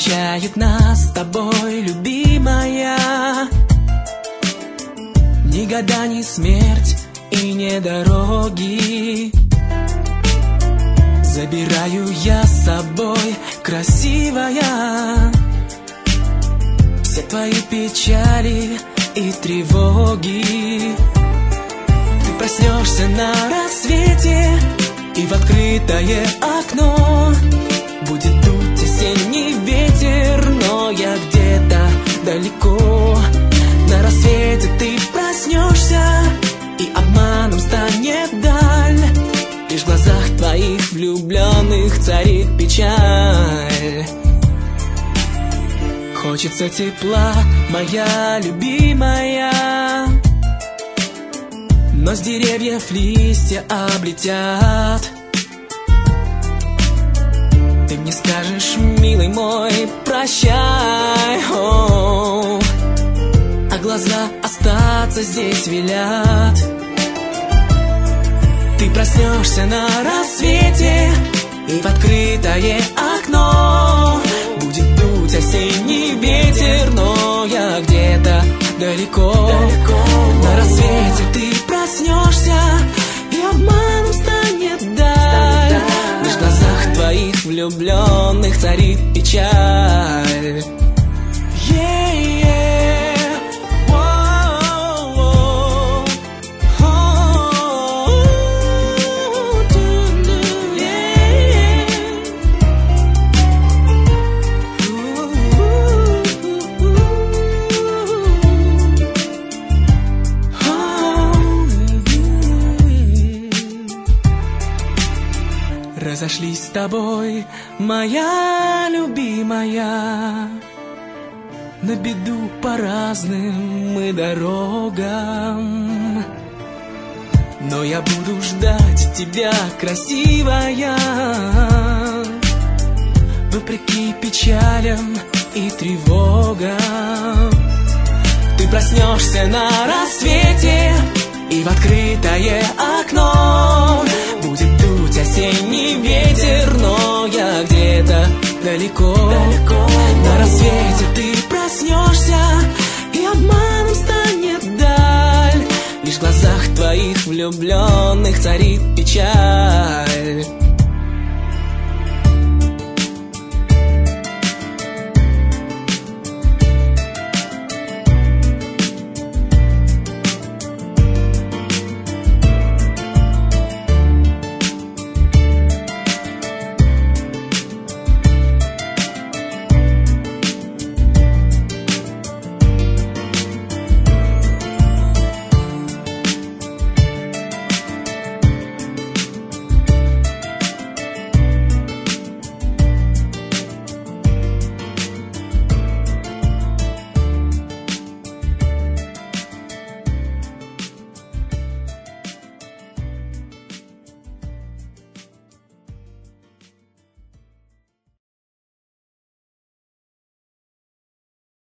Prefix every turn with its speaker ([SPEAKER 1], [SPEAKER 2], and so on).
[SPEAKER 1] встречает нас с тобой, любимая. Ни года, ни смерть и не дороги. Забираю я с собой, красивая, все твои печали и тревоги. Ты проснешься на рассвете, и в открытое окно будет дуть осенний ветер, но я где-то далеко. На рассвете ты проснешься, и обманом станет даль. Лишь в глазах твоих влюбленных царит печаль. Хочется тепла, моя любимая, но с деревьев листья облетят. Ты мне скажешь, милый мой, прощай, а глаза остаться здесь велят. Ты проснешься на рассвете, и в открытое окно будет дуть осенний ветер, но я где-то далеко. На рассвете ты проснешься, и обманом станет даль. Лишь в глазах твоих влюбленных царит печаль. Разошлись с тобой, моя любимая, на беду по разным мы дорогам. Но я буду ждать тебя, красивая, вопреки печалям и тревогам. Ты проснешься на рассвете, и в открытое окно будет дуть осенний ветер, но я где-то далеко. На рассвете ты проснешься, и обманом станет даль. Лишь в глазах твоих влюбленных царит печаль.